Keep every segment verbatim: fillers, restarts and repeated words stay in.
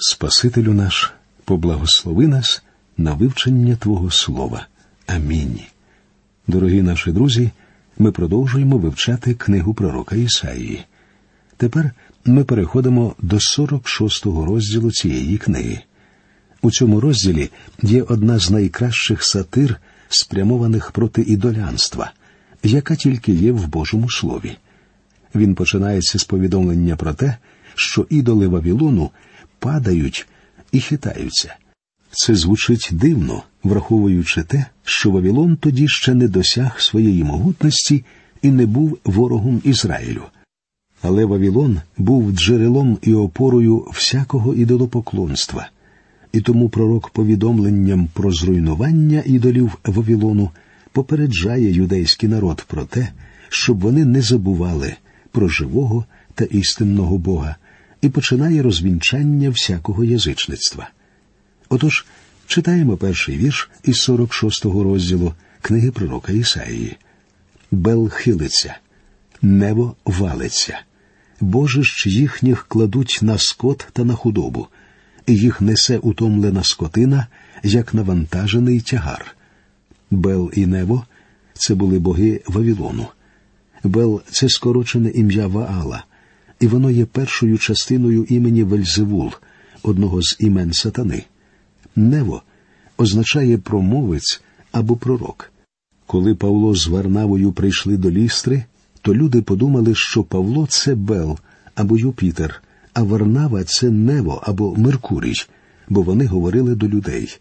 Спасителю наш, поблагослови нас на вивчення Твого Слова. Амінь. Дорогі наші друзі, ми продовжуємо вивчати книгу пророка Ісаїї. Тепер ми переходимо до сорок шостого розділу цієї книги. У цьому розділі є одна з найкращих сатир, спрямованих проти ідолянства, яка тільки є в Божому Слові. Він починається з повідомлення про те, що ідоли Вавилону падають і хитаються. Це звучить дивно, враховуючи те, що Вавилон тоді ще не досяг своєї могутності і не був ворогом Ізраїлю. Але Вавилон був джерелом і опорою всякого ідолопоклонства. І тому пророк повідомленням про зруйнування ідолів Вавилону попереджає юдейський народ про те, щоб вони не забували про живого та істинного Бога, і починає розвінчання всякого язичництва. Отож, читаємо перший вірш із сорок шостого розділу книги пророка Ісаїї. «Бел хилиться, небо валиться, божищ їхніх кладуть на скот та на худобу, і їх несе утомлена скотина, як навантажений тягар». Бел і Небо – це були боги Вавилону. Бел – це скорочене ім'я Ваала, і воно є першою частиною імені Вельзевул, одного з імен сатани. Нево означає промовець або пророк. Коли Павло з Варнавою прийшли до Лістри, то люди подумали, що Павло – це Бел або Юпітер, а Варнава – це Нево або Меркурій, бо вони говорили до людей.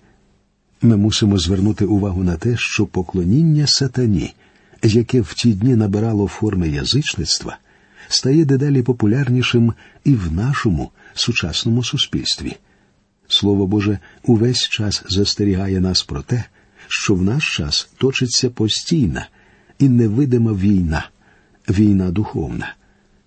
Ми мусимо звернути увагу на те, що поклоніння сатані, яке в ті дні набирало форми язичництва, стає дедалі популярнішим і в нашому сучасному суспільстві. Слово Боже увесь час застерігає нас про те, що в наш час точиться постійна і невидима війна, війна духовна.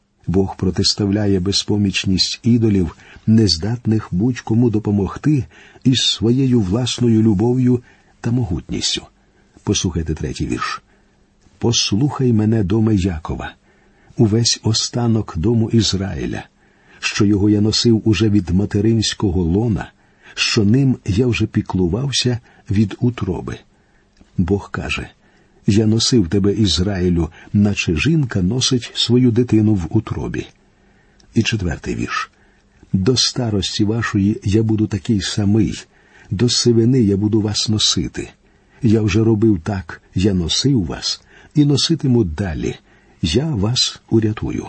Бог протиставляє безпомічність ідолів, нездатних будь-кому допомогти із своєю власною любов'ю та могутністю. Послухайте третій вірш. «Послухай мене, доме Якова, увесь останок дому Ізраїля, що його я носив уже від материнського лона, що ним я вже піклувався від утроби». Бог каже: «Я носив тебе, Ізраїлю, наче жінка носить свою дитину в утробі». І четвертий вірш. «До старості вашої я буду такий самий, до сивини я буду вас носити. Я вже робив так, я носив вас, і носитиму далі, я вас урятую».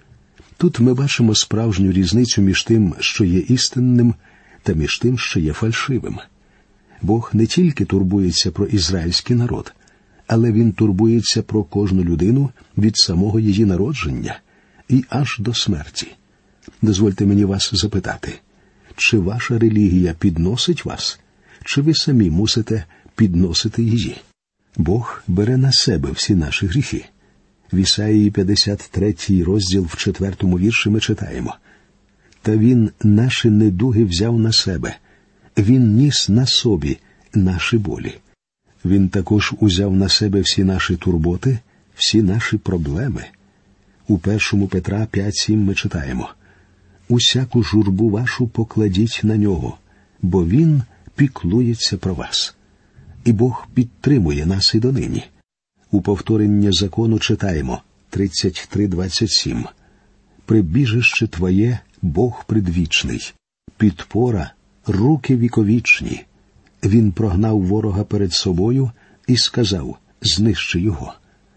Тут ми бачимо справжню різницю між тим, що є істинним, та між тим, що є фальшивим. Бог не тільки турбується про ізраїльський народ, але Він турбується про кожну людину від самого її народження і аж до смерті. Дозвольте мені вас запитати, чи ваша релігія підносить вас, чи ви самі мусите підносити її? Бог бере на себе всі наші гріхи. В Ісаїї п'ятдесят третій розділ в четвертому вірші ми читаємо: «Та Він наші недуги взяв на себе, Він ніс на собі наші болі». Він також узяв на себе всі наші турботи, всі наші проблеми. У першому Петра п'ять сім ми читаємо: «Усяку журбу вашу покладіть на нього, бо Він піклується про вас». І Бог підтримує нас і донині. У повторення закону читаємо тридцять три двадцять сім: «Прибіжище Твоє, Бог предвічний, підпора, руки віковічні. Він прогнав ворога перед собою і сказав: знищи його».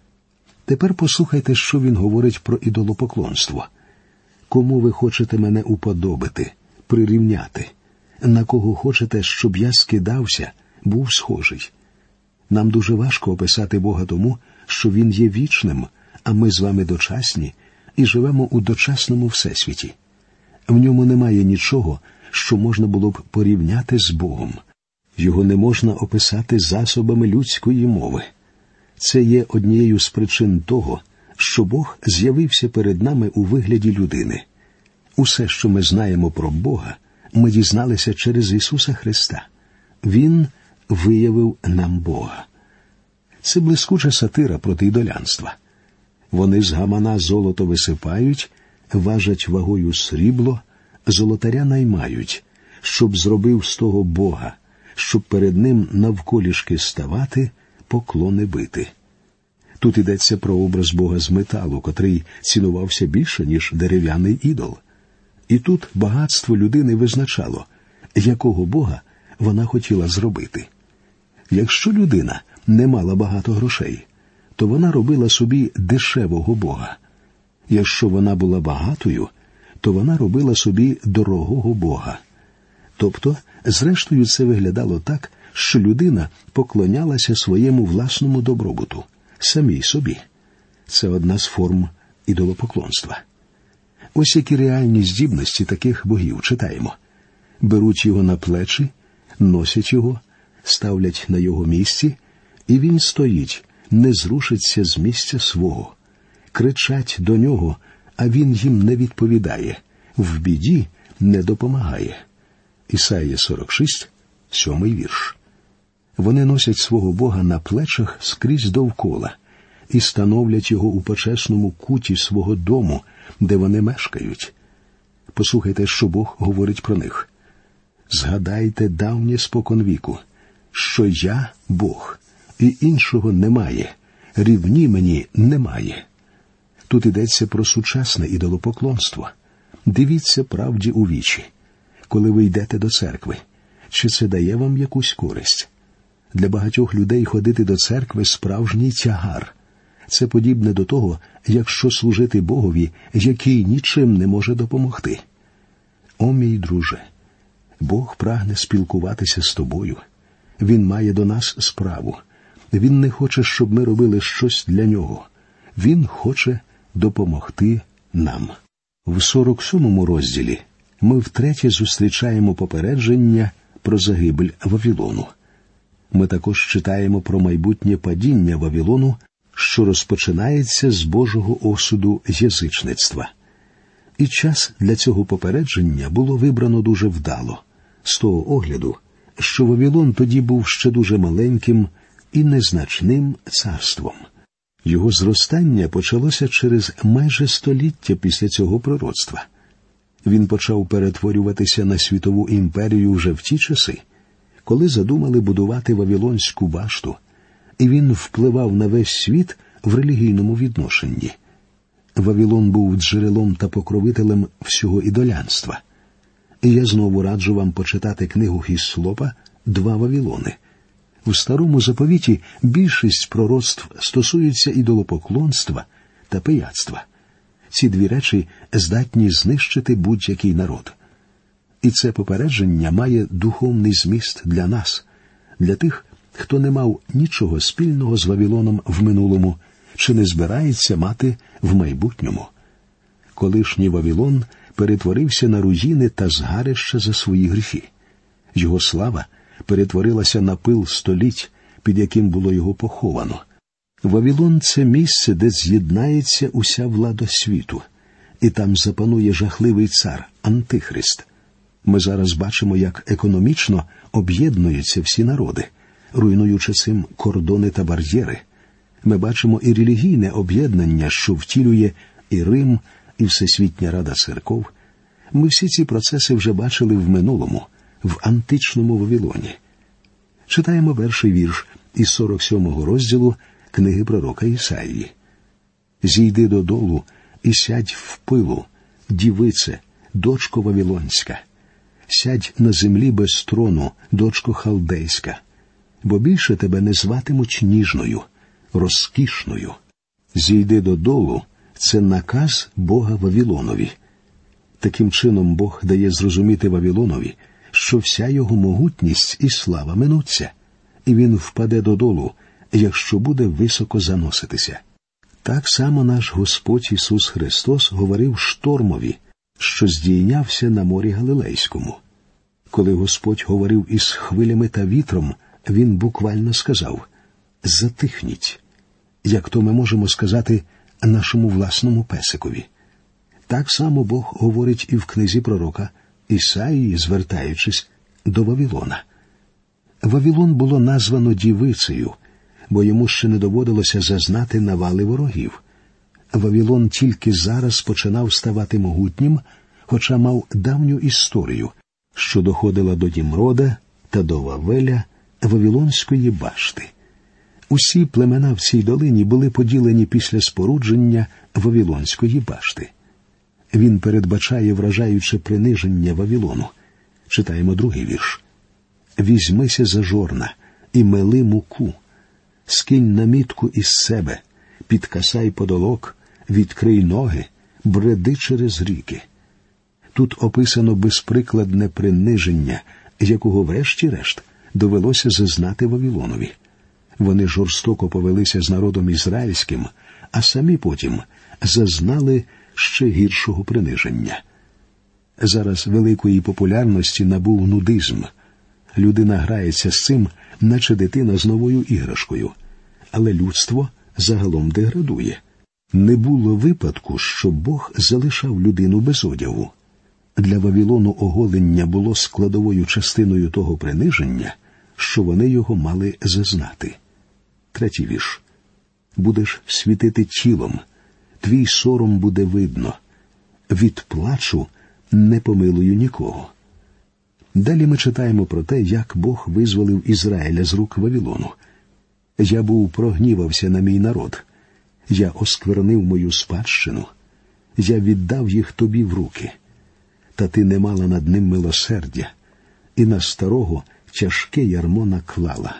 Тепер послухайте, що він говорить про ідолопоклонство. «Кому ви хочете мене уподобити, прирівняти? На кого хочете, щоб я скидався, був схожий?» Нам дуже важко описати Бога тому, що Він є вічним, а ми з вами дочасні і живемо у дочасному всесвіті. В ньому немає нічого, що можна було б порівняти з Богом. Його не можна описати засобами людської мови. Це є однією з причин того, що Бог з'явився перед нами у вигляді людини. Усе, що ми знаємо про Бога, ми дізналися через Ісуса Христа. Він виявив нам Бога. Це блискуча сатира проти ідолянства. Вони з гамана золото висипають, важать вагою срібло, золотаря наймають, щоб зробив з того Бога, щоб перед ним навколішки ставати, поклони бити. Тут йдеться про образ Бога з металу, котрий цінувався більше, ніж дерев'яний ідол. І тут багатство людини визначало, якого Бога вона хотіла зробити. Якщо людина не мала багато грошей, то вона робила собі дешевого Бога. Якщо вона була багатою, то вона робила собі дорогого Бога. Тобто, зрештою, це виглядало так, що людина поклонялася своєму власному добробуту, самій собі. Це одна з форм ідолопоклонства. Ось які реальні здібності таких богів читаємо. Беруть його на плечі, носять його, ставлять на його місці, і він стоїть, не зрушиться з місця свого. Кричать до нього, а він їм не відповідає, в біді не допомагає. Ісаїя сорок шість, сьомий вірш. Вони носять свого Бога на плечах скрізь довкола і становлять його у почесному куті свого дому, де вони мешкають. Послухайте, що Бог говорить про них. «Згадайте давнє споконвіку, що я Бог, і іншого немає, рівні мені немає». Тут йдеться про сучасне ідолопоклонство. Дивіться правді у вічі, коли ви йдете до церкви. Чи це дає вам якусь користь? Для багатьох людей ходити до церкви – справжній тягар. Це подібне до того, якщо служити Богові, який нічим не може допомогти. О, мій друже, Бог прагне спілкуватися з тобою. Він має до нас справу. Він не хоче, щоб ми робили щось для нього. Він хоче допомогти нам. В сорок сьомому розділі ми втретє зустрічаємо попередження про загибель Вавилону. Ми також читаємо про майбутнє падіння Вавилону, що розпочинається з Божого осуду язичництва. І час для цього попередження було вибрано дуже вдало, з того огляду, що Вавилон тоді був ще дуже маленьким і незначним царством. Його зростання почалося через майже століття після цього пророцтва. Він почав перетворюватися на світову імперію вже в ті часи, коли задумали будувати Вавилонську башту, і він впливав на весь світ в релігійному відношенні. Вавилон був джерелом та покровителем всього ідолянства. І я знову раджу вам почитати книгу Хіслопа «Два Вавилони». У Старому Заповіті більшість пророцтв стосуються ідолопоклонства та пияцтва. Ці дві речі здатні знищити будь-який народ. І це попередження має духовний зміст для нас, для тих, хто не мав нічого спільного з Вавилоном в минулому чи не збирається мати в майбутньому. Колишній Вавилон перетворився на руїни та згарище за свої гріхи. Його слава перетворилася на пил століть, під яким було його поховано. Вавилон – це місце, де з'єднається уся влада світу, і там запанує жахливий цар – Антихрист. Ми зараз бачимо, як економічно об'єднуються всі народи, руйнуючи цим кордони та бар'єри. Ми бачимо і релігійне об'єднання, що втілює і Рим, і Всесвітня Рада Церков. Ми всі ці процеси вже бачили в минулому, в античному Вавилоні. Читаємо перший вірш із сорок сьомого розділу книги пророка Ісаїї. «Зійди додолу і сядь в пилу, дівице, дочко Вавилонська. Сядь на землі без трону, дочко Халдейська, бо більше тебе не зватимуть ніжною, розкішною». «Зійди додолу» – це наказ Бога Вавилонові. Таким чином Бог дає зрозуміти Вавилонові, що вся його могутність і слава минуться, і він впаде додолу, якщо буде високо заноситися. Так само наш Господь Ісус Христос говорив штормові, що здійнявся на морі Галилейському. Коли Господь говорив із хвилями та вітром, Він буквально сказав «затихніть», як то ми можемо сказати нашому власному песикові. Так само Бог говорить і в книзі пророка Ісаїї, звертаючись до Вавилона. Вавилон було названо дівицею, бо йому ще не доводилося зазнати навали ворогів. Вавилон тільки зараз починав ставати могутнім, хоча мав давню історію, що доходила до Німрода та до Вавеля, Вавилонської башти. Усі племена в цій долині були поділені після спорудження Вавилонської башти. Він передбачає вражаюче приниження Вавилону. Читаємо другий вірш. «Візьмися за жорна і мели муку, скинь намітку із себе, підкасай подолок, відкрий ноги, бреди через ріки». Тут описано безприкладне приниження, якого врешті-решт довелося зазнати Вавилонові. Вони жорстоко повелися з народом ізраїльським, а самі потім зазнали ще гіршого приниження. Зараз великої популярності набув нудизм. Людина грається з цим, наче дитина з новою іграшкою. Але людство загалом деградує. Не було випадку, що Бог залишав людину без одягу. Для Вавилону оголення було складовою частиною того приниження, що вони його мали зазнати. Третій вірш. «Будеш світити тілом, твій сором буде видно. Від плачу не помилую нікого». Далі ми читаємо про те, як Бог визволив Ізраїля з рук Вавилону. «Я був прогнівався на мій народ. Я осквернив мою спадщину. Я віддав їх тобі в руки. Та ти не мала над ним милосердя, і на старого тяжке ярмо наклала».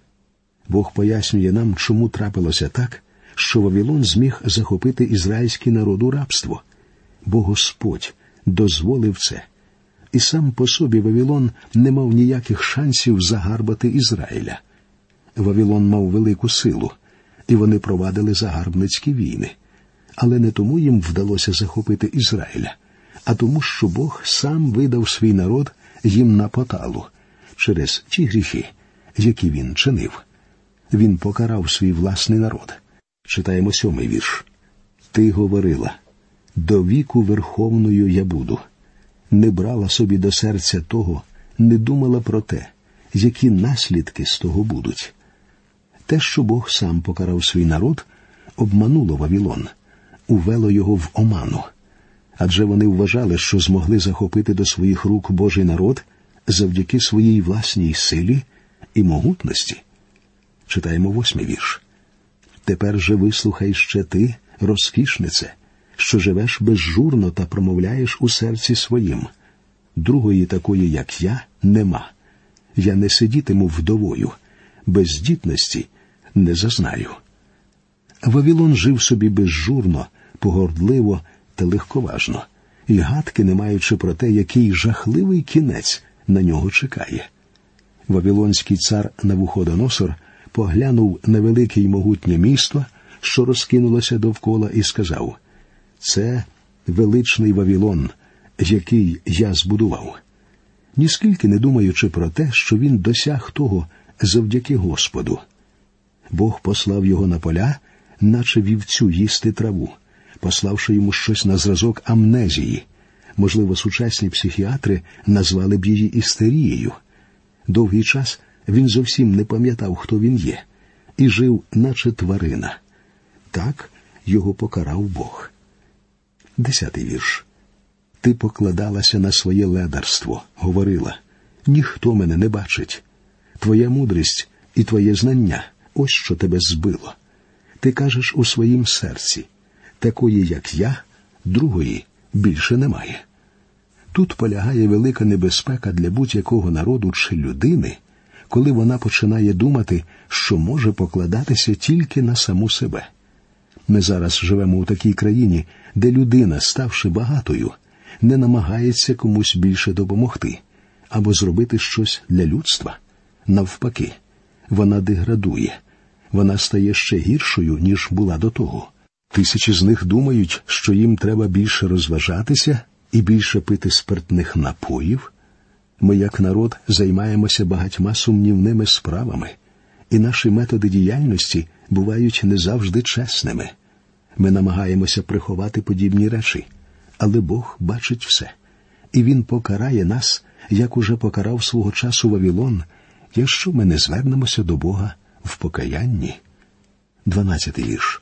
Бог пояснює нам, чому трапилося так, що Вавилон зміг захопити ізраїльський народ у рабство. Бо Господь дозволив це. І сам по собі Вавилон не мав ніяких шансів загарбати Ізраїля. Вавилон мав велику силу, і вони провадили загарбницькі війни. Але не тому їм вдалося захопити Ізраїля, а тому, що Бог сам видав свій народ їм на поталу через ті гріхи, які він чинив. Він покарав свій власний народ. Читаємо сьомий вірш. «Ти говорила, до віку верховною я буду. Не брала собі до серця того, не думала про те, які наслідки з того будуть». Те, що Бог сам покарав свій народ, обмануло Вавилон, увело його в оману. Адже вони вважали, що змогли захопити до своїх рук Божий народ завдяки своїй власній силі і могутності. Читаємо восьмий вірш. «Тепер же вислухай ще ти, розкішнице, що живеш безжурно та промовляєш у серці своїм. Другої такої, як я, нема. Я не сидітиму вдовою, бездітності не зазнаю». Вавилон жив собі безжурно, погордливо та легковажно, і гадки не маючи про те, який жахливий кінець на нього чекає. Вавилонський цар Навуходоносор поглянув на велике й могутнє місто, що розкинулося довкола, і сказав: «Це величний Вавилон, який я збудував», ніскільки не думаючи про те, що він досяг того завдяки Господу. Бог послав його на поля, наче вівцю їсти траву, пославши йому щось на зразок амнезії. Можливо, сучасні психіатри назвали б її істерією. Довгий час він зовсім не пам'ятав, хто він є, і жив, наче тварина. Так його покарав Бог. Десятий вірш. «Ти покладалася на своє ледарство, говорила, ніхто мене не бачить. Твоя мудрість і твоє знання – ось що тебе збило. Ти кажеш у своїм серці, такої, як я, другої більше немає». Тут полягає велика небезпека для будь-якого народу чи людини, коли вона починає думати, що може покладатися тільки на саму себе. Ми зараз живемо у такій країні, де людина, ставши багатою, не намагається комусь більше допомогти або зробити щось для людства. Навпаки, вона деградує, вона стає ще гіршою, ніж була до того. Тисячі з них думають, що їм треба більше розважатися і більше пити спиртних напоїв. Ми, як народ, займаємося багатьма сумнівними справами, і наші методи діяльності бувають не завжди чесними. Ми намагаємося приховати подібні речі, але Бог бачить все, і Він покарає нас, як уже покарав свого часу Вавилон, якщо ми не звернемося до Бога в покаянні. Дванадцятий вірш.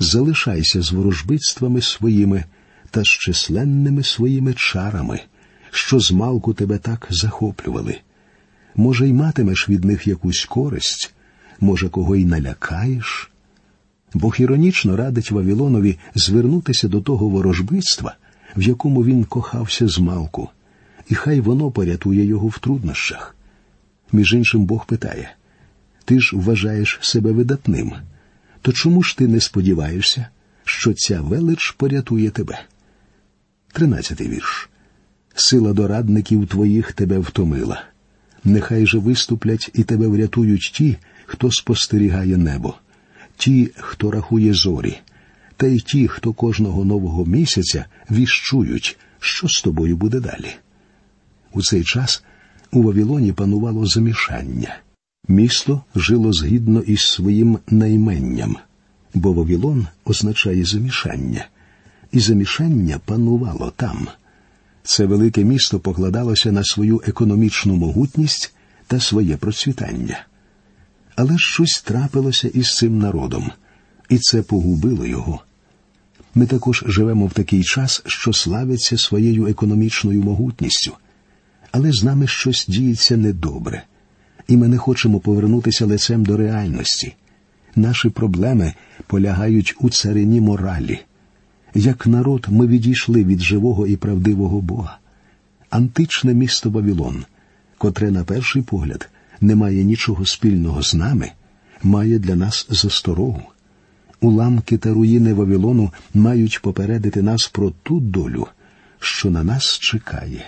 «Залишайся з ворожбитствами своїми та з численними своїми чарами, що змалку тебе так захоплювали. Може, й матимеш від них якусь користь, може, кого й налякаєш? Бог іронічно радить Вавилонові звернутися до того ворожбитства, в якому він кохався змалку, і хай воно порятує його в труднощах. Між іншим Бог питає: ти ж вважаєш себе видатним, то чому ж ти не сподіваєшся, що ця велич порятує тебе? Тринадцятий вірш. Сила дорадників твоїх тебе втомила. Нехай же виступлять і тебе врятують ті, хто спостерігає небо, ті, хто рахує зорі, та й ті, хто кожного нового місяця віщують, що з тобою буде далі. У цей час у Вавилоні панувало замішання. Місто жило згідно із своїм найменням, бо Вавилон означає замішання, і замішання панувало там. Це велике місто покладалося на свою економічну могутність та своє процвітання. Але щось трапилося із цим народом, і це погубило його. Ми також живемо в такий час, що славиться своєю економічною могутністю, але з нами щось діється недобре, і ми не хочемо повернутися лицем до реальності. Наші проблеми полягають у царині моралі. Як народ ми відійшли від живого і правдивого Бога. Античне місто Вавилон, котре на перший погляд не має нічого спільного з нами, має для нас засторогу. Уламки та руїни Вавилону мають попередити нас про ту долю, що на нас чекає.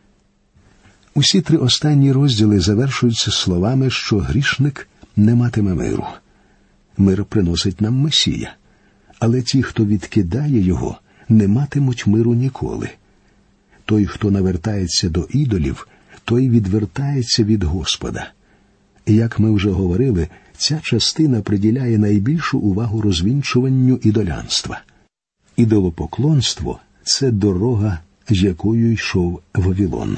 Усі три останні розділи завершуються словами, що грішник не матиме миру. Мир приносить нам Месія, але ті, хто відкидає його, не матимуть миру ніколи. Той, хто навертається до ідолів, той відвертається від Господа. Як ми вже говорили, ця частина приділяє найбільшу увагу розвінчуванню ідолянства. Ідолопоклонство – це дорога, якою йшов Вавилон.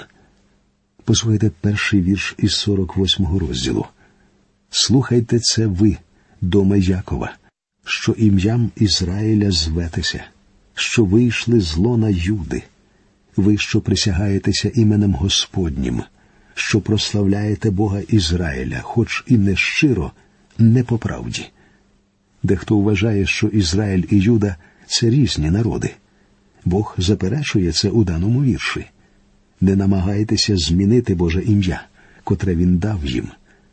Послухайте перший вірш із сорок восьмого розділу. «Слухайте це ви, доме Якова, що ім'ям Ізраїля зветеся, що вийшли з лона Юди, ви, що присягаєтеся іменем Господнім, що прославляєте Бога Ізраїля, хоч і не щиро, не по правді». Дехто вважає, що Ізраїль і Юда – це різні народи. Бог заперечує це у даному вірші. Не намагайтеся змінити Боже ім'я, котре Він дав їм.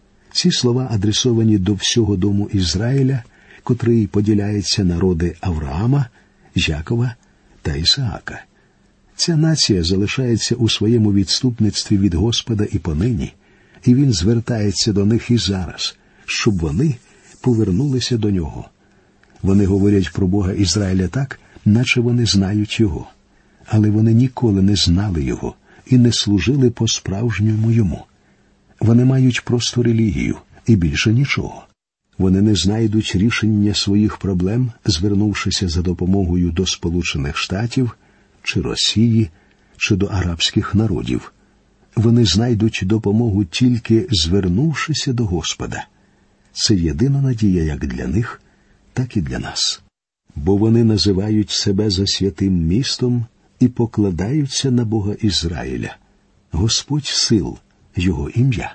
Ці слова адресовані до всього дому Ізраїля, котрий поділяється на роди Авраама, Якова та Ісаака. Ця нація залишається у своєму відступництві від Господа і понині, і Він звертається до них і зараз, щоб вони повернулися до Нього. Вони говорять про Бога Ізраїля так, наче вони знають Його. Але вони ніколи не знали Його і не служили по-справжньому Йому. Вони мають просто релігію і більше нічого. Вони не знайдуть рішення своїх проблем, звернувшися за допомогою до Сполучених Штатів, чи Росії, чи до арабських народів. Вони знайдуть допомогу тільки звернувшися до Господа. Це єдина надія як для них, так і для нас. Бо вони називають себе за святим містом і покладаються на Бога Ізраїля. Господь сил – Його ім'я.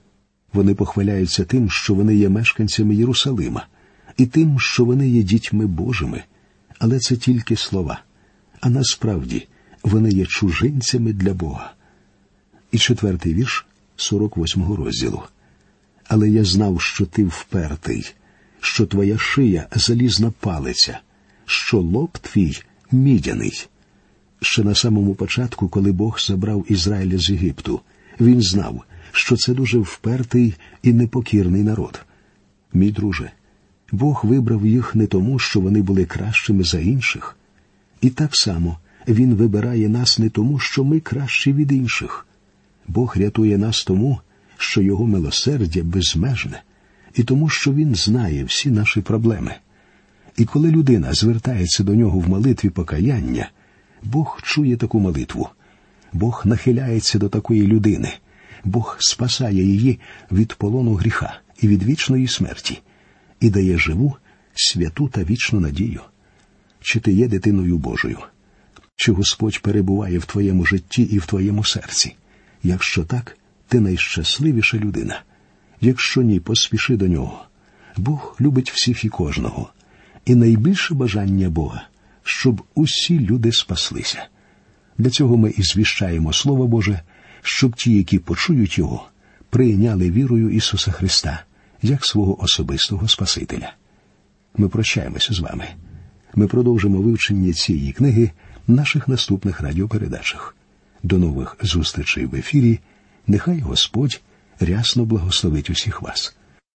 Вони похваляються тим, що вони є мешканцями Єрусалима, і тим, що вони є дітьми Божими. Але це тільки слова. А насправді вони є чужинцями для Бога. І четвертий вірш сорок восьмого розділу. «Але я знав, що ти впертий, що твоя шия – залізна палиця, що лоб твій – мідяний». Ще на самому початку, коли Бог забрав Ізраїля з Єгипту, Він знав, що це дуже впертий і непокірний народ. Мій друже, Бог вибрав їх не тому, що вони були кращими за інших. І так само Він вибирає нас не тому, що ми кращі від інших. Бог рятує нас тому, що Його милосердя безмежне, і тому, що Він знає всі наші проблеми. І коли людина звертається до Нього в молитві покаяння, Бог чує таку молитву. Бог нахиляється до такої людини. Бог спасає її від полону гріха і від вічної смерті і дає живу, святу та вічну надію. Чи ти є дитиною Божою? чи Господь перебуває в твоєму житті і в твоєму серці? Якщо так, ти найщасливіша людина. Якщо ні, поспіши до нього. Бог любить всіх і кожного. І найбільше бажання Бога, щоб усі люди спаслися. Для цього ми і звіщаємо Слово Боже, щоб ті, які почують його, прийняли вірою Ісуса Христа, як свого особистого Спасителя. Ми прощаємося з вами. Ми продовжимо вивчення цієї книги в наших наступних радіопередачах. До нових зустрічей в ефірі. Нехай Господь рясно благословить усіх вас.